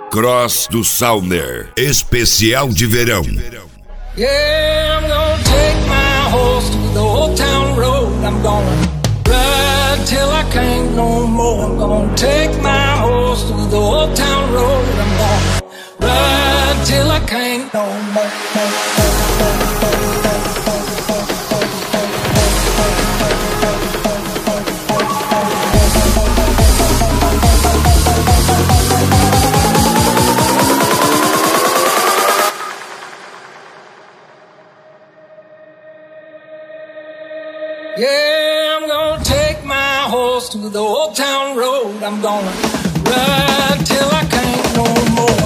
Cross do Salner, especial de verão. Yeah, I'm gonna take my horse to the old town road. I'm gonna ride till I can't no more. I'm gonna take my horse to the old town road. I'm gonna ride till I can't no more. Yeah, I'm gonna take my horse to the old town road. I'm gonna ride till I can't no more.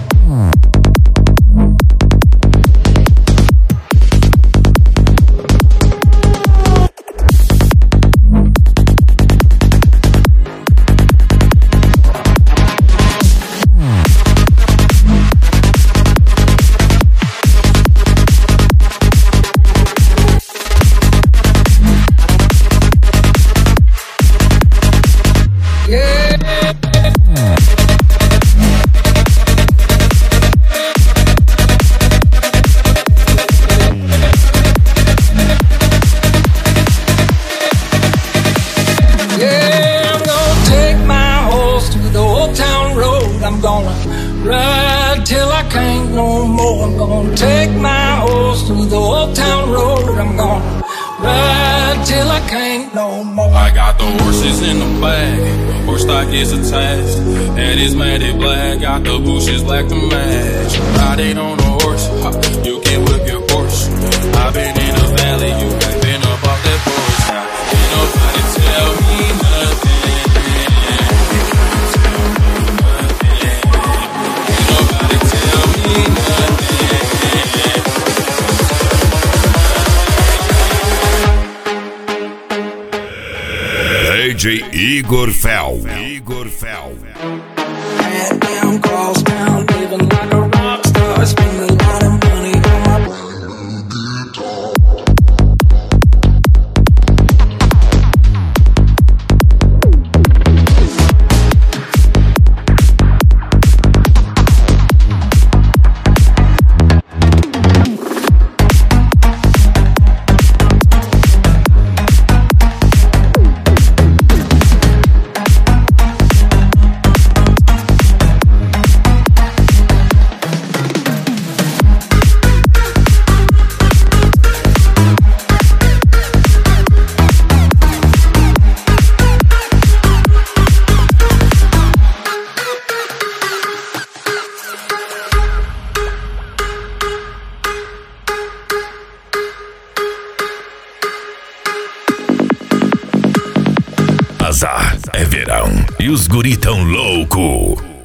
I'm gonna ride till I can't no more. I'm gonna take my horse to the old town road. I'm gonna ride till I can't no more. I got the horses in the bag, horse stock is attached, and it's matted black, got the bushes black to match. Riding on a horse, you can whip your horse. I've been in the valley, you have been up off that porch. Now, ain't nobody tell me nothing. DJ Igor Fel. Head down, cross town, living like a rock star, spend a lot of money on my guitar. Azar é verão e os guri tão louco.